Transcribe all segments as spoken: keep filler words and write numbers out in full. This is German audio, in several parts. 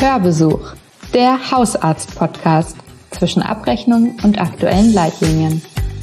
Hörbesuch, der Hausarzt-Podcast zwischen Abrechnung und aktuellen Leitlinien.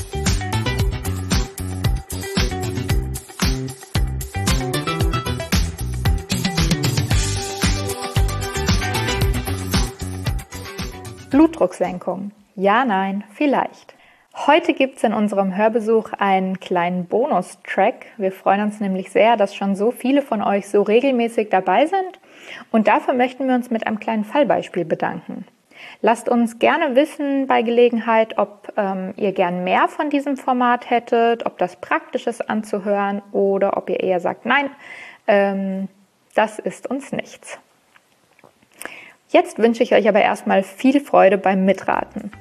Blutdrucksenkung. Ja, nein, vielleicht. Heute gibt es in unserem Hörbesuch einen kleinen Bonustrack. Wir freuen uns nämlich sehr, dass schon so viele von euch so regelmäßig dabei sind. Und dafür möchten wir uns mit einem kleinen Fallbeispiel bedanken. Lasst uns gerne wissen bei Gelegenheit, ob ähm, ihr gern mehr von diesem Format hättet, ob das praktisch ist anzuhören oder ob ihr eher sagt, nein, ähm, das ist uns nichts. Jetzt wünsche ich euch aber erstmal viel Freude beim Mitraten.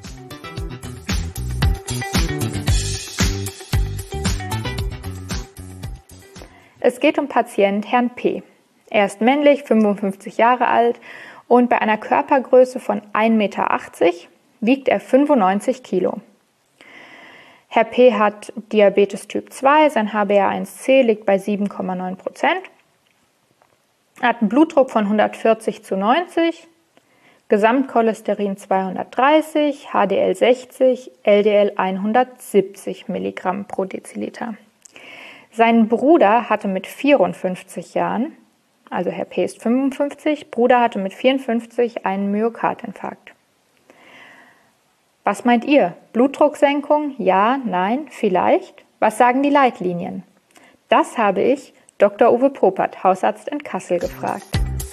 Es geht um Patient Herrn P. Er ist männlich, fünfundfünfzig Jahre alt und bei einer Körpergröße von ein Meter achtzig wiegt er fünfundneunzig Kilo. Herr P. hat Diabetes Typ zwei, sein H b A eins C liegt bei sieben Komma neun Prozent. Er hat einen Blutdruck von hundertvierzig zu neunzig, Gesamtcholesterin zweihundertdreißig, H D L sechzig, L D L hundertsiebzig Milligramm pro Deziliter. Sein Bruder hatte mit vierundfünfzig Jahren, also Herr P. ist fünfundfünfzig, Bruder hatte mit vierundfünfzig einen Myokardinfarkt. Was meint ihr? Blutdrucksenkung? Ja, nein, vielleicht? Was sagen die Leitlinien? Das habe ich Doktor Uwe Popert, Hausarzt in Kassel, gefragt.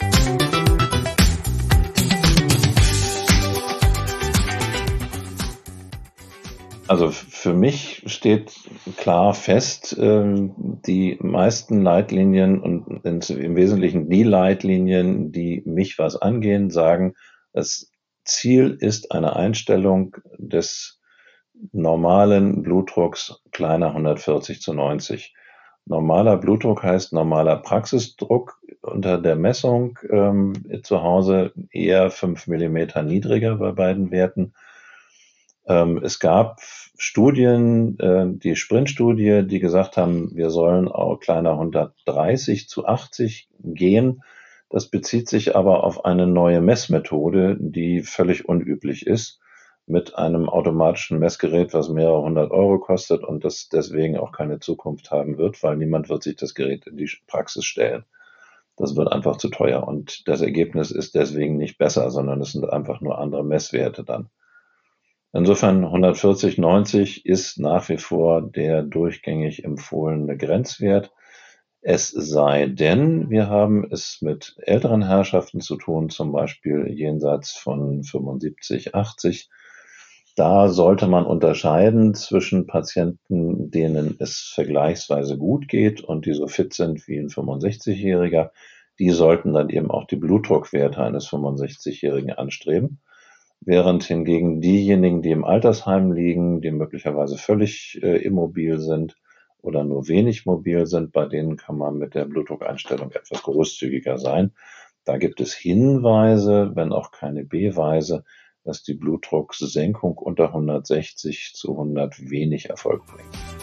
Also für mich steht klar fest, die meisten Leitlinien und im Wesentlichen die Leitlinien, die mich was angehen, sagen, das Ziel ist eine Einstellung des normalen Blutdrucks kleiner hundertvierzig zu neunzig. Normaler Blutdruck heißt normaler Praxisdruck unter der Messung ähm, zu Hause eher fünf Millimeter niedriger bei beiden Werten. Ähm, es gab Studien, äh, die Sprint-Studie, die gesagt haben, wir sollen auch kleiner hundertdreißig zu achtzig gehen. Das bezieht sich aber auf eine neue Messmethode, die völlig unüblich ist, mit einem automatischen Messgerät, was mehrere hundert Euro kostet und das deswegen auch keine Zukunft haben wird, weil niemand wird sich das Gerät in die Praxis stellen. Das wird einfach zu teuer und das Ergebnis ist deswegen nicht besser, sondern es sind einfach nur andere Messwerte dann. Insofern hundertvierzig neunzig ist nach wie vor der durchgängig empfohlene Grenzwert. Es sei denn, wir haben es mit älteren Herrschaften zu tun, zum Beispiel jenseits von fünfundsiebzig, achtzig. Da sollte man unterscheiden zwischen Patienten, denen es vergleichsweise gut geht und die so fit sind wie ein fünfundsechzigjähriger. Die sollten dann eben auch die Blutdruckwerte eines fünfundsechzigjährigen anstreben. Während hingegen diejenigen, die im Altersheim liegen, die möglicherweise völlig äh, immobil sind oder nur wenig mobil sind, bei denen kann man mit der Blutdruckeinstellung etwas großzügiger sein. Da gibt es Hinweise, wenn auch keine Beweise, dass die Blutdrucksenkung unter hundertsechzig zu hundert wenig Erfolg bringt.